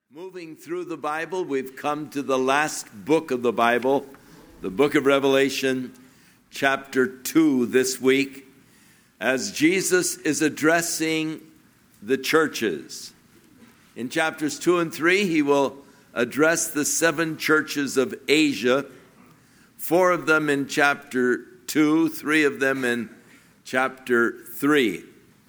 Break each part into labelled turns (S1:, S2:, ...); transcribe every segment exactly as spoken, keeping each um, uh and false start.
S1: Moving through the Bible, we've come to the last book of the Bible, the book of Revelation, chapter two this week, as Jesus is addressing the churches. In chapters two and three, he will address the seven churches of Asia, four of them in chapter two, three of them in chapter three.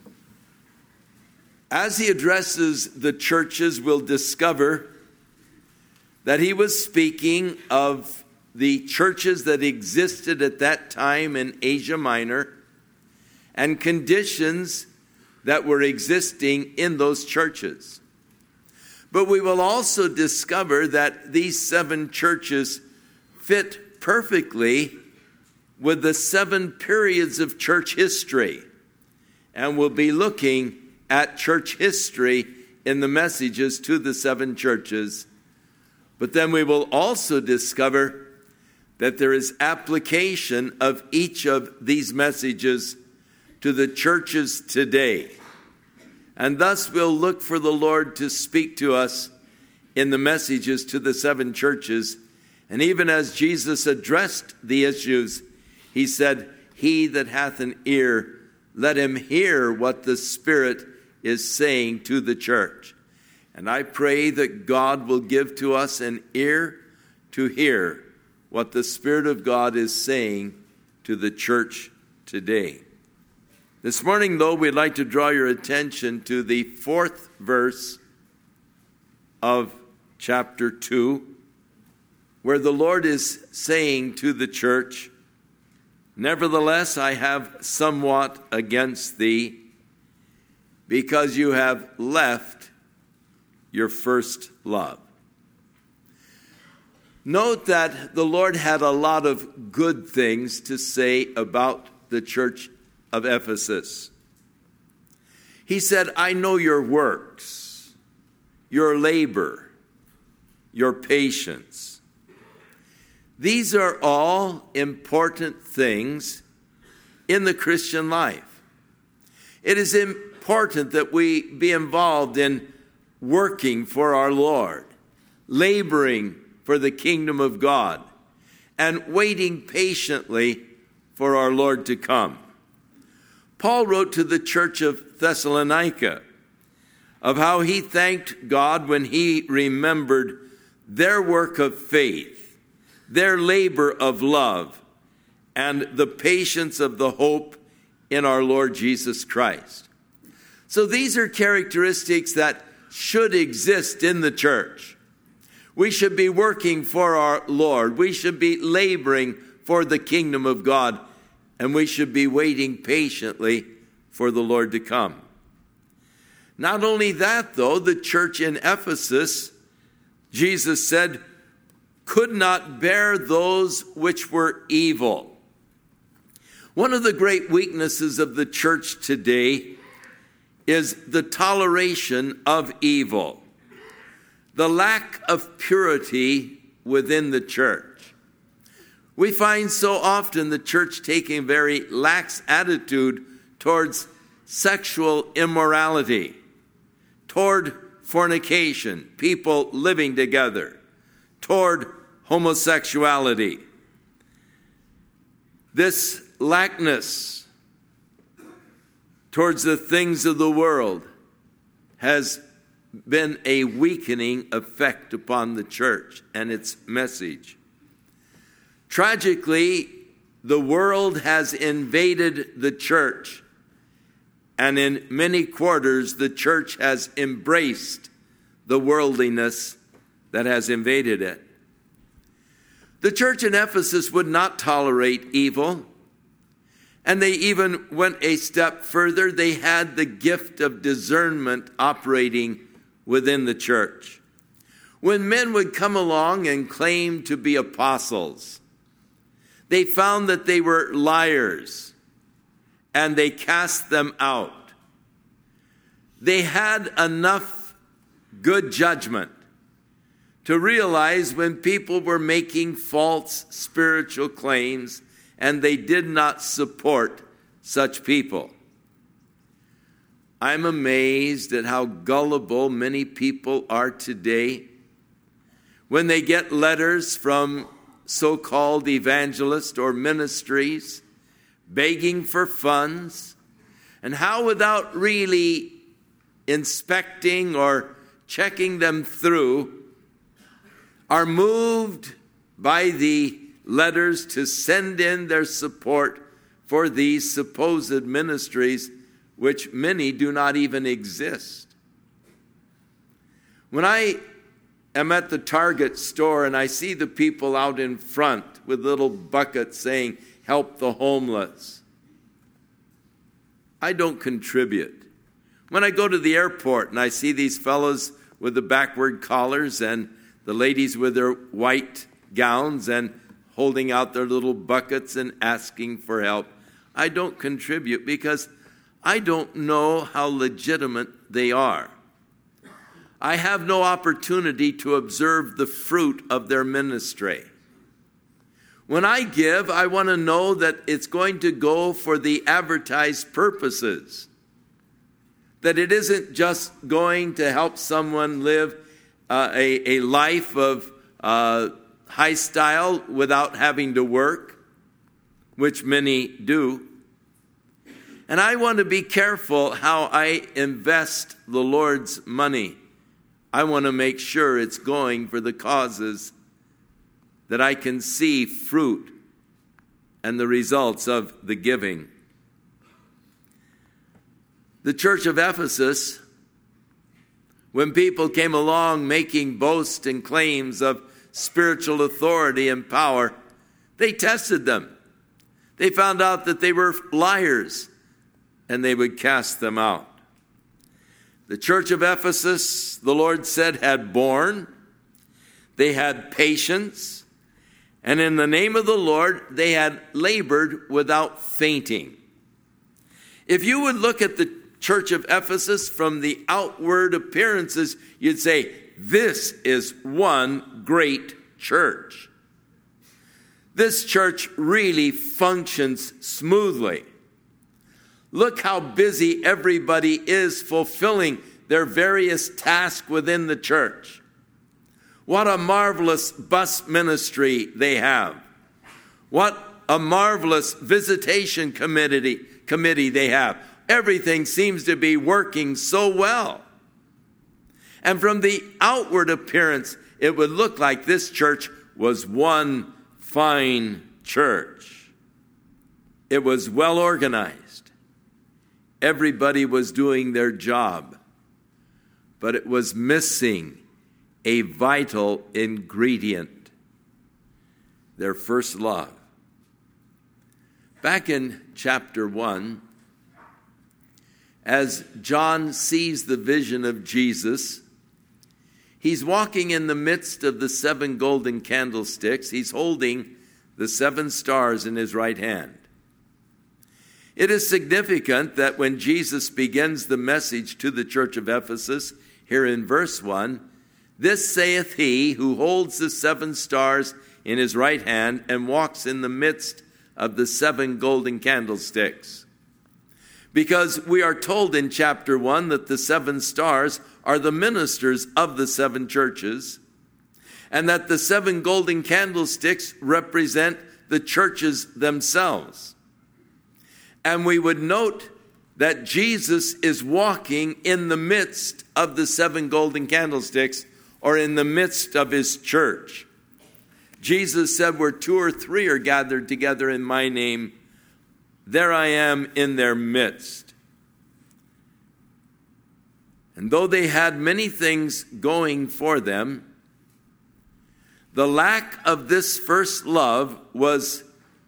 S1: As he addresses the churches, we'll discover that he was speaking of the churches that existed at that time in Asia Minor and conditions that were existing in those churches. But we will also discover that these seven churches fit perfectly with the seven periods of church history, and we'll be looking at church history in the messages to the seven churches. But then we will also discover that there is application of each of these messages to the churches today. And thus we'll look for the Lord to speak to us in the messages to the seven churches. And even as Jesus addressed the issues, he said, "He that hath an ear, let him hear what the Spirit is saying to the church." And I pray that God will give to us an ear to hear what the Spirit of God is saying to the church today. This morning, though, we'd like to draw your attention to the fourth verse of chapter two, where the Lord is saying to the church, "Nevertheless, I have somewhat against thee, because you have left your first love." Note that the Lord had a lot of good things to say about the church of Ephesus. He said, "I know your works, your labor, your patience." These are all important things in the Christian life. It is important important that we be involved in working for our Lord, laboring for the kingdom of God, and waiting patiently for our Lord to come. Paul wrote to the church of Thessalonica of how he thanked God when he remembered their work of faith, their labor of love, and the patience of the hope in our Lord Jesus Christ. So these are characteristics that should exist in the church. We should be working for our Lord. We should be laboring for the kingdom of God. And we should be waiting patiently for the Lord to come. Not only that, though, the church in Ephesus, Jesus said, could not bear those which were evil. One of the great weaknesses of the church today is the toleration of evil, the lack of purity within the church. We find so often the church taking a very lax attitude towards sexual immorality, toward fornication, people living together, toward homosexuality. This laxness towards the things of the world has been a weakening effect upon the church and its message. Tragically, the world has invaded the church, and in many quarters, the church has embraced the worldliness that has invaded it. The church in Ephesus would not tolerate evil. And they even went a step further. They had the gift of discernment operating within the church. When men would come along and claim to be apostles, they found that they were liars, and they cast them out. They had enough good judgment to realize when people were making false spiritual claims, and they did not support such people. I'm amazed at how gullible many people are today when they get letters from so-called evangelists or ministries begging for funds, and how without really inspecting or checking them through are moved by the letters to send in their support for these supposed ministries, which many do not even exist. When I am at the Target store and I see the people out in front with little buckets saying, "Help the homeless," I don't contribute. When I go to the airport and I see these fellows with the backward collars and the ladies with their white gowns and holding out their little buckets and asking for help, I don't contribute because I don't know how legitimate they are. I have no opportunity to observe the fruit of their ministry. When I give, I want to know that it's going to go for the advertised purposes, that it isn't just going to help someone live uh, a, a life of uh, high style without having to work, which many do. And I want to be careful how I invest the Lord's money. I want to make sure it's going for the causes that I can see fruit and the results of the giving. The church of Ephesus, when people came along making boasts and claims of spiritual authority and power, they tested them. They found out that they were liars, and they would cast them out. The church of Ephesus, the Lord said, had borne, they had patience, and in the name of the Lord, they had labored without fainting. If you would look at the church of Ephesus from the outward appearances, you'd say, this is one great church. This church really functions smoothly. Look how busy everybody is fulfilling their various tasks within the church. What a marvelous bus ministry they have. What a marvelous visitation committee, committee they have. Everything seems to be working so well. And from the outward appearance, it would look like this church was one fine church. It was well organized. Everybody was doing their job, but it was missing a vital ingredient, their first love. Back in chapter one, as John sees the vision of Jesus, he's walking in the midst of the seven golden candlesticks. He's holding the seven stars in his right hand. It is significant that when Jesus begins the message to the church of Ephesus, here in verse one, this saith he who holds the seven stars in his right hand and walks in the midst of the seven golden candlesticks. Because we are told in chapter one that the seven stars are the ministers of the seven churches, and that the seven golden candlesticks represent the churches themselves. And we would note that Jesus is walking in the midst of the seven golden candlesticks, or in the midst of his church. Jesus said, where two or three are gathered together in my name, there I am in their midst. And though they had many things going for them, the lack of this first love was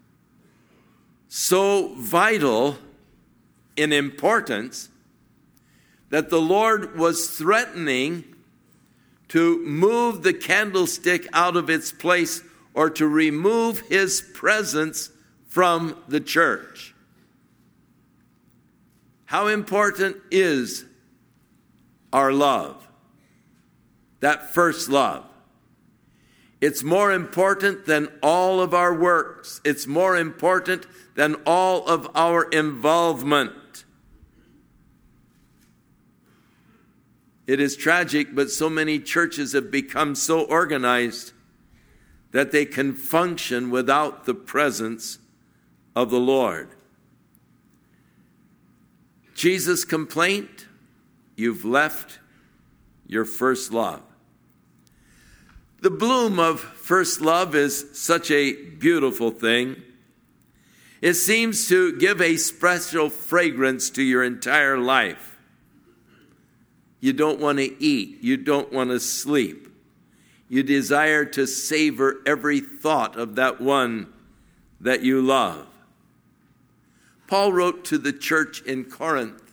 S1: so vital in importance that the Lord was threatening to move the candlestick out of its place or to remove his presence from the church. How important is our love? That first love. It's more important than all of our works. It's more important than all of our involvement. It is tragic, but so many churches have become so organized that they can function without the presence of the Lord. Jesus' complaint, you've left your first love. The bloom of first love is such a beautiful thing. It seems to give a special fragrance to your entire life. You don't want to eat. You don't want to sleep. You desire to savor every thought of that one that you love. Paul wrote to the church in Corinth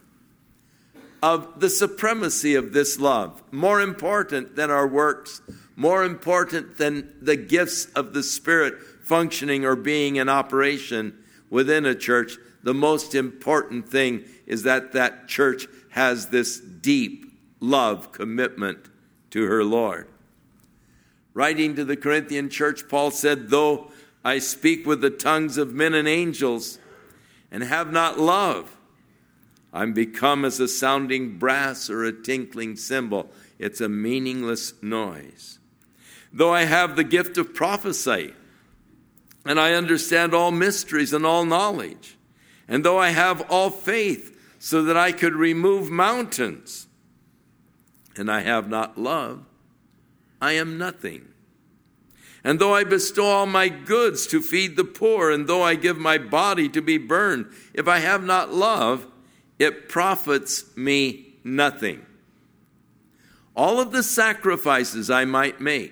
S1: of the supremacy of this love, more important than our works, more important than the gifts of the Spirit functioning or being in operation within a church. The most important thing is that that church has this deep love commitment to her Lord. Writing to the Corinthian church, Paul said, though I speak with the tongues of men and angels and have not love, I'm become as a sounding brass or a tinkling cymbal. It's a meaningless noise. Though I have the gift of prophecy, and I understand all mysteries and all knowledge, and though I have all faith so that I could remove mountains, and I have not love, I am nothing. And though I bestow all my goods to feed the poor, and though I give my body to be burned, if I have not love, it profits me nothing. All of the sacrifices I might make,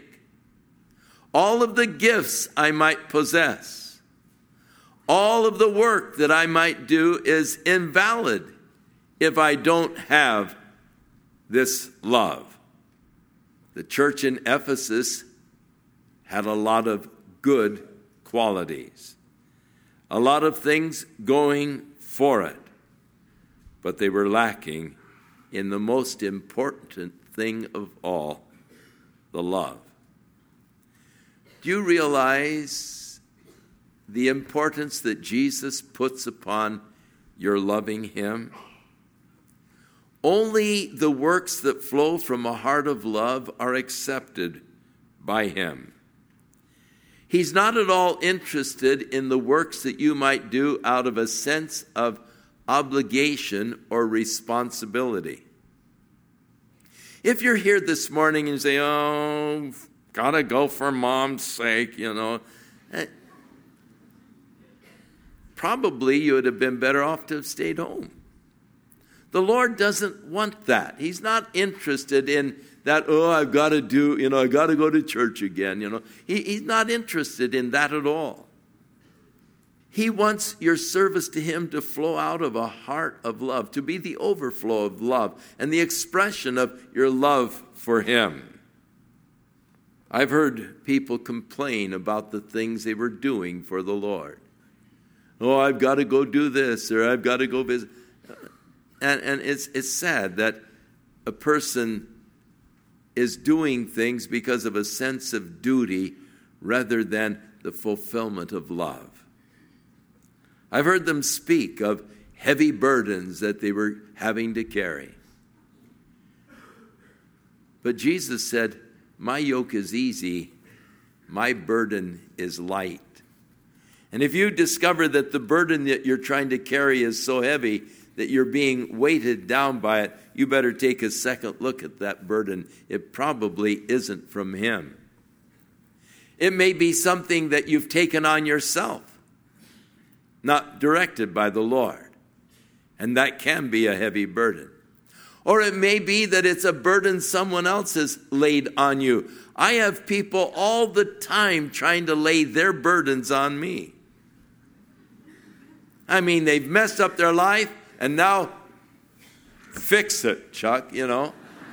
S1: all of the gifts I might possess, all of the work that I might do is invalid if I don't have this love. The church in Ephesus had a lot of good qualities, a lot of things going for it, but they were lacking in the most important thing of all, the love. Do you realize the importance that Jesus puts upon your loving him? Only the works that flow from a heart of love are accepted by him. He's not at all interested in the works that you might do out of a sense of obligation or responsibility. If you're here this morning and you say, oh, gotta go for mom's sake, you know, probably you would have been better off to have stayed home. The Lord doesn't want that. He's not interested in that, oh, I've got to do, you know, I've got to go to church again, you know. He, he's not interested in that at all. He wants your service to him to flow out of a heart of love, to be the overflow of love and the expression of your love for him. I've heard people complain about the things they were doing for the Lord. Oh, I've got to go do this, or I've got to go visit. And, and it's, it's sad that a person is doing things because of a sense of duty rather than the fulfillment of love. I've heard them speak of heavy burdens that they were having to carry. But Jesus said, my yoke is easy, my burden is light. And if you discover that the burden that you're trying to carry is so heavy that you're being weighted down by it, you better take a second look at that burden. It probably isn't from him. It may be something that you've taken on yourself, not directed by the Lord. And that can be a heavy burden. Or it may be that it's a burden someone else has laid on you. I have people all the time trying to lay their burdens on me. I mean, they've messed up their life, and now fix it, Chuck, you know.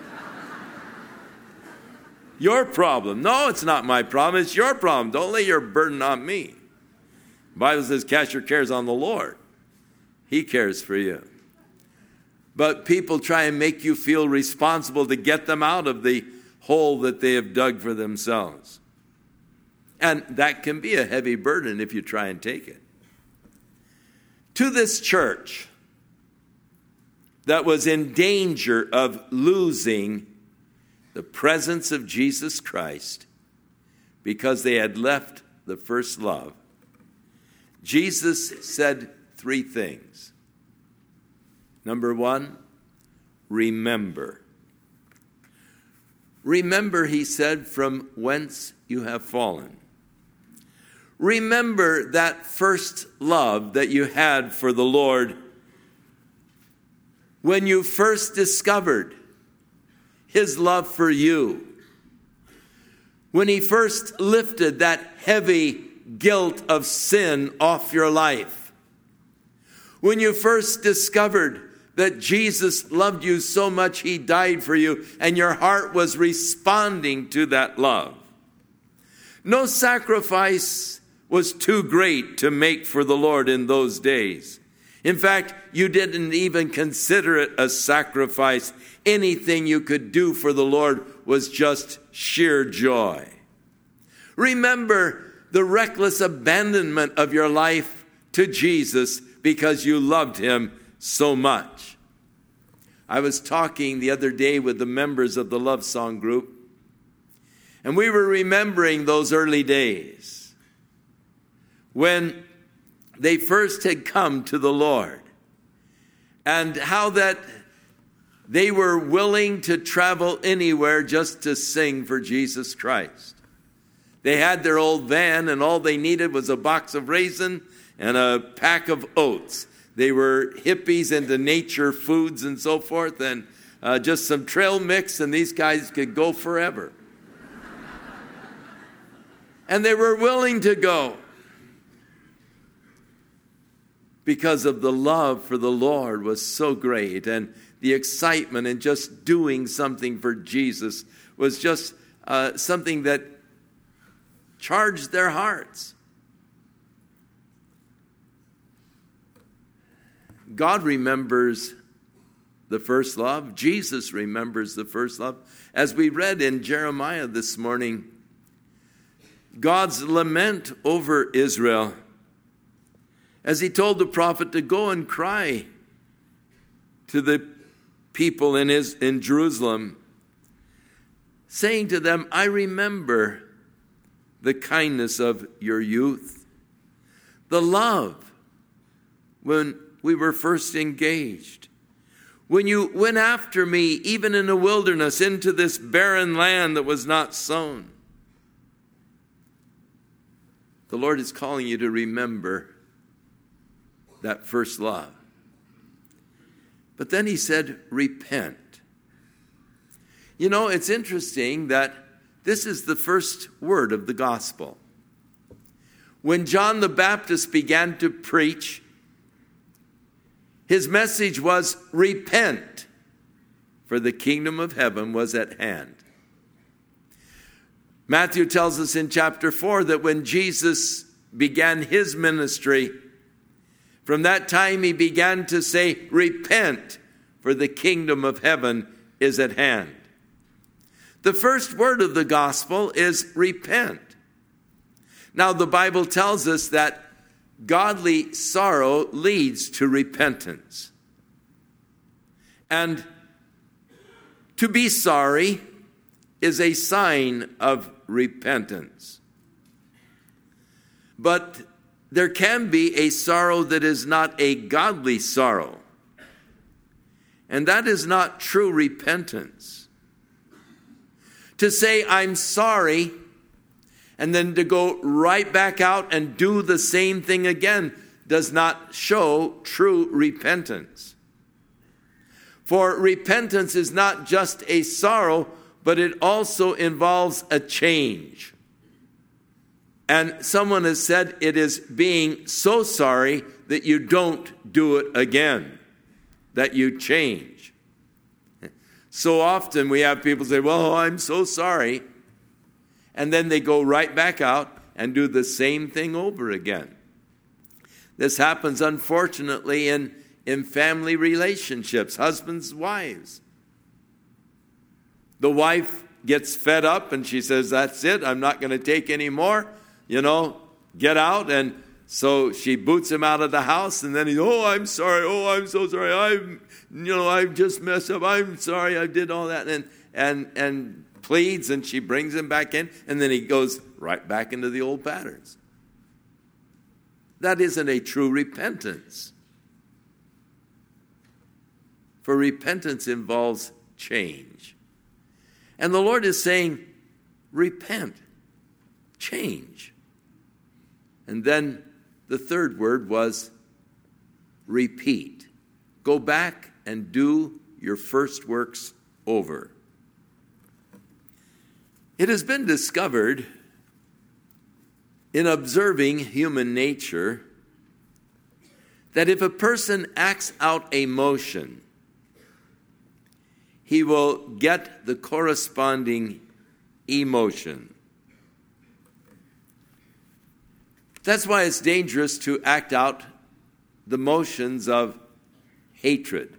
S1: Your problem. No, it's not my problem. It's your problem. Don't lay your burden on me. The Bible says, cast your cares on the Lord. He cares for you. But people try and make you feel responsible to get them out of the hole that they have dug for themselves. And that can be a heavy burden if you try and take it. To this church, that was in danger of losing the presence of Jesus Christ because they had left the first love, Jesus said three things. Number one, remember. Remember, he said, from whence you have fallen. Remember that first love that you had for the Lord when you first discovered his love for you. When he first lifted that heavy guilt of sin off your life. When you first discovered that Jesus loved you so much he died for you, and your heart was responding to that love. No sacrifice was too great to make for the Lord in those days. In fact, you didn't even consider it a sacrifice. Anything you could do for the Lord was just sheer joy. Remember the reckless abandonment of your life to Jesus because you loved him so much. I was talking the other day with the members of the Love Song group, and we were remembering those early days when they first had come to the Lord, and how that they were willing to travel anywhere just to sing for Jesus Christ. They had their old van, and all they needed was a box of raisin and a pack of oats. They were hippies into nature foods and so forth, and uh, just some trail mix, and these guys could go forever. And they were willing to go because of the love for the Lord was so great, and the excitement in just doing something for Jesus was just uh, something that charged their hearts. God remembers the first love. Jesus remembers the first love. As we read in Jeremiah this morning, God's lament over Israel as he told the prophet to go and cry to the people in, his, in Jerusalem, saying to them, I remember the kindness of your youth, the love when we were first engaged, when you went after me, even in the wilderness, into this barren land that was not sown. The Lord is calling you to remember that first love. But then he said, repent. You know, it's interesting that this is the first word of the gospel. When John the Baptist began to preach, his message was, repent, for the kingdom of heaven was at hand. Matthew tells us in chapter four that when Jesus began his ministry, from that time he began to say, repent, for the kingdom of heaven is at hand. The first word of the gospel is repent. Now the Bible tells us that godly sorrow leads to repentance. And to be sorry is a sign of repentance. But there can be a sorrow that is not a godly sorrow. And that is not true repentance. To say, I'm sorry, and then to go right back out and do the same thing again does not show true repentance. For repentance is not just a sorrow, but it also involves a change. And someone has said it is being so sorry that you don't do it again, that you change. So often we have people say, well, I'm so sorry. And then they go right back out and do the same thing over again. This happens, unfortunately, in, in family relationships, husbands, wives. The wife gets fed up and she says, that's it, I'm not going to take any more. You know, get out. And so she boots him out of the house, and then he, oh, I'm sorry. Oh, I'm so sorry. I'm, you know, I've just messed up. I'm sorry. I did all that. And, and, and pleads, and she brings him back in, and then he goes right back into the old patterns. That isn't a true repentance. For repentance involves change. And the Lord is saying, repent, change. And then the third word was repeat. Go back and do your first works over. It has been discovered in observing human nature that if a person acts out a motion, he will get the corresponding emotion. That's why it's dangerous to act out the motions of hatred,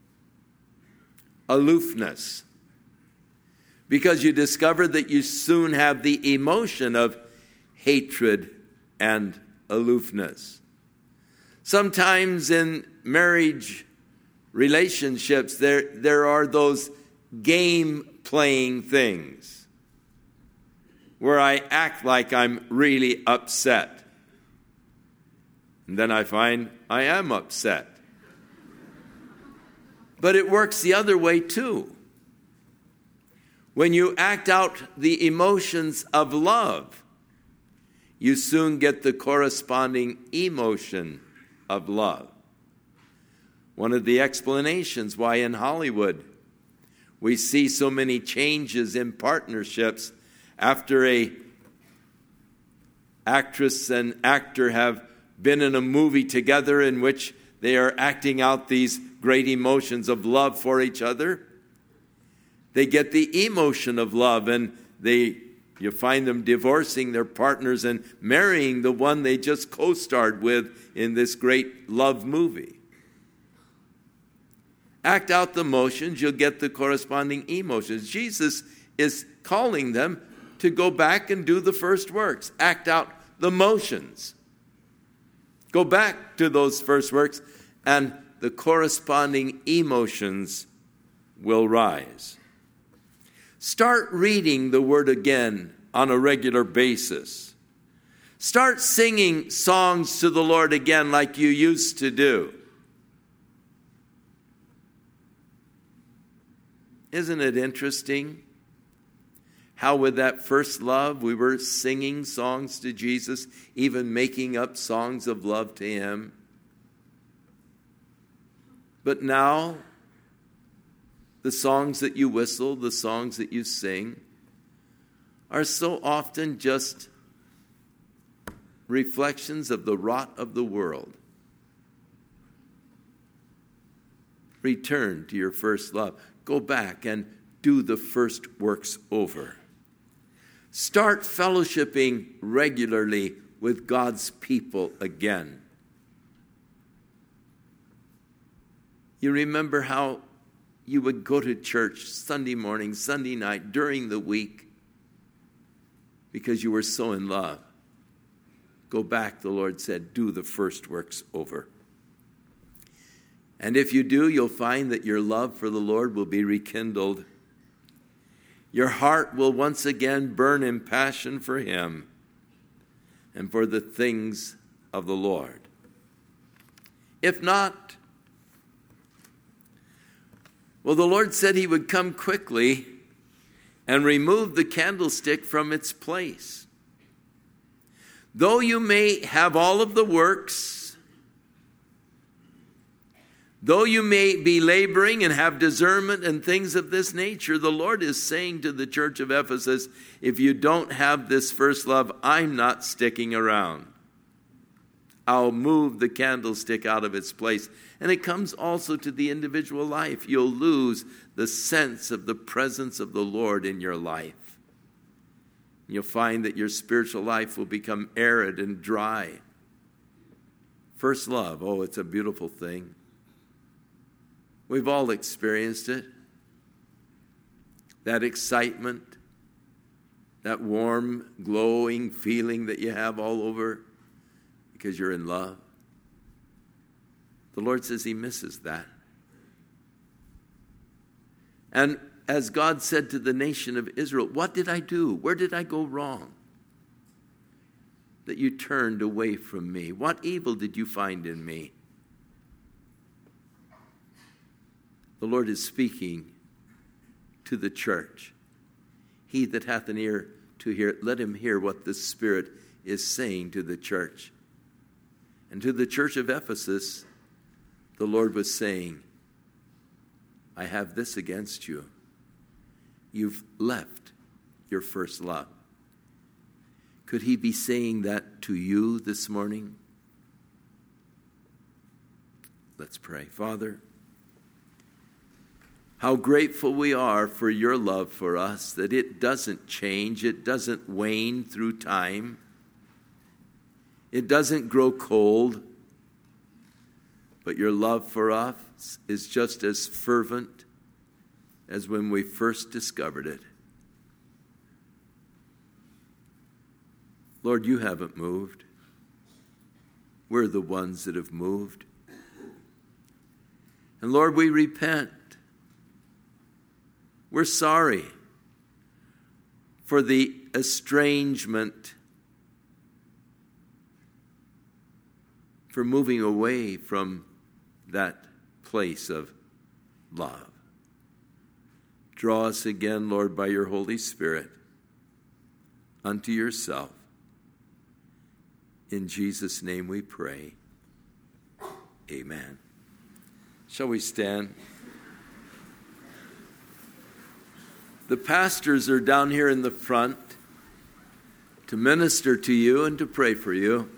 S1: aloofness, because you discover that you soon have the emotion of hatred and aloofness. Sometimes in marriage relationships, there, there are those game-playing things where I act like I'm really upset. And then I find I am upset. But it works the other way too. When you act out the emotions of love, you soon get the corresponding emotion of love. One of the explanations why in Hollywood we see so many changes in partnerships after a actress and actor have been in a movie together in which they are acting out these great emotions of love for each other. They get the emotion of love, and they you find them divorcing their partners and marrying the one they just co-starred with in this great love movie. Act out the motions, you'll get the corresponding emotions. Jesus is calling them to go back and do the first works. Act out the motions. Go back to those first works, and the corresponding emotions will rise. Start reading the Word again on a regular basis. Start singing songs to the Lord again like you used to do. Isn't it interesting how with that first love we were singing songs to Jesus, even making up songs of love to Him? But now, the songs that you whistle, the songs that you sing, are so often just reflections of the rot of the world. Return to your first love. Go back and do the first works over. Start fellowshipping regularly with God's people again. You remember how you would go to church Sunday morning, Sunday night, during the week, because you were so in love. Go back, the Lord said, do the first works over. And if you do, you'll find that your love for the Lord will be rekindled. Your heart will once again burn in passion for Him and for the things of the Lord. If not, well, the Lord said He would come quickly and remove the candlestick from its place. Though you may have all of the works, though you may be laboring and have discernment and things of this nature, the Lord is saying to the church of Ephesus, if you don't have this first love, I'm not sticking around. I'll move the candlestick out of its place. And it comes also to the individual life. You'll lose the sense of the presence of the Lord in your life. You'll find that your spiritual life will become arid and dry. First love, oh, it's a beautiful thing. We've all experienced it. That excitement, that warm, glowing feeling that you have all over. because you're in love. The Lord says he misses that. And as God said to the nation of Israel, what did I do? Where did I go wrong? That you turned away from me. What evil did you find in me? The Lord is speaking to the church. He that hath an ear to hear, let him hear what the Spirit is saying to the church. And to the church of Ephesus, the Lord was saying, I have this against you. You've left your first love. Could he be saying that to you this morning? Let's pray. Father, how grateful we are for your love for us, that it doesn't change, it doesn't wane through time, it doesn't grow cold, but your love for us is just as fervent as when we first discovered it. Lord, you haven't moved. We're the ones that have moved. And Lord, we repent. We're sorry for the estrangement, for moving away from that place of love. Draw us again, Lord, by your Holy Spirit unto yourself. In Jesus' name we pray. Amen. Shall we stand? The pastors are down here in the front to minister to you and to pray for you.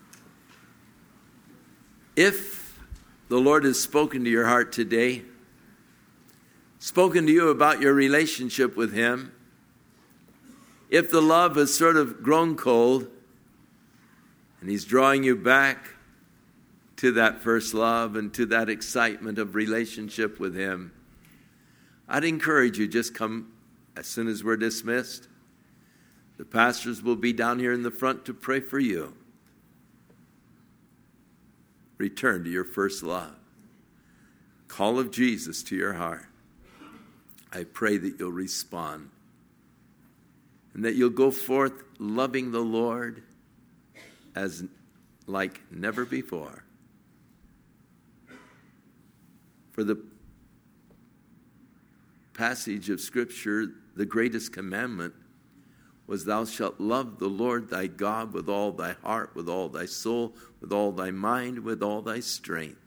S1: If the Lord has spoken to your heart today, spoken to you about your relationship with him, if the love has sort of grown cold and he's drawing you back to that first love and to that excitement of relationship with him, I'd encourage you, just come as soon as we're dismissed. The pastors will be down here in the front to pray for you. Return to your first love. Call of Jesus to your heart. I pray that you'll respond and that you'll go forth loving the Lord as like never before. For the passage of Scripture, the greatest commandment was, thou shalt love the Lord thy God with all thy heart, with all thy soul, with all thy mind, with all thy strength.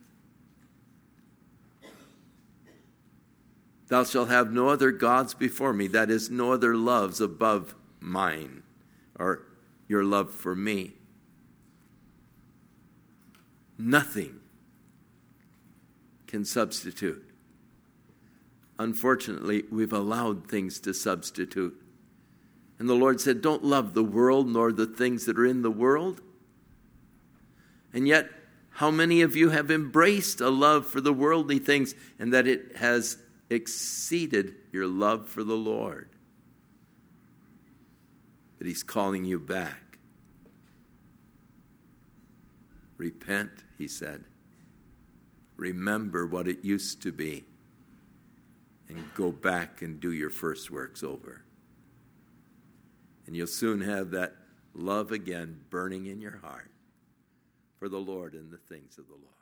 S1: Thou shalt have no other gods before me, that is, no other loves above mine, or your love for me. Nothing can substitute. Unfortunately, we've allowed things to substitute. And the Lord said, don't love the world nor the things that are in the world. And yet, how many of you have embraced a love for the worldly things and that it has exceeded your love for the Lord? That he's calling you back. Repent, he said. Remember what it used to be. And go back and do your first works over. And you'll soon have that love again burning in your heart for the Lord and the things of the Lord.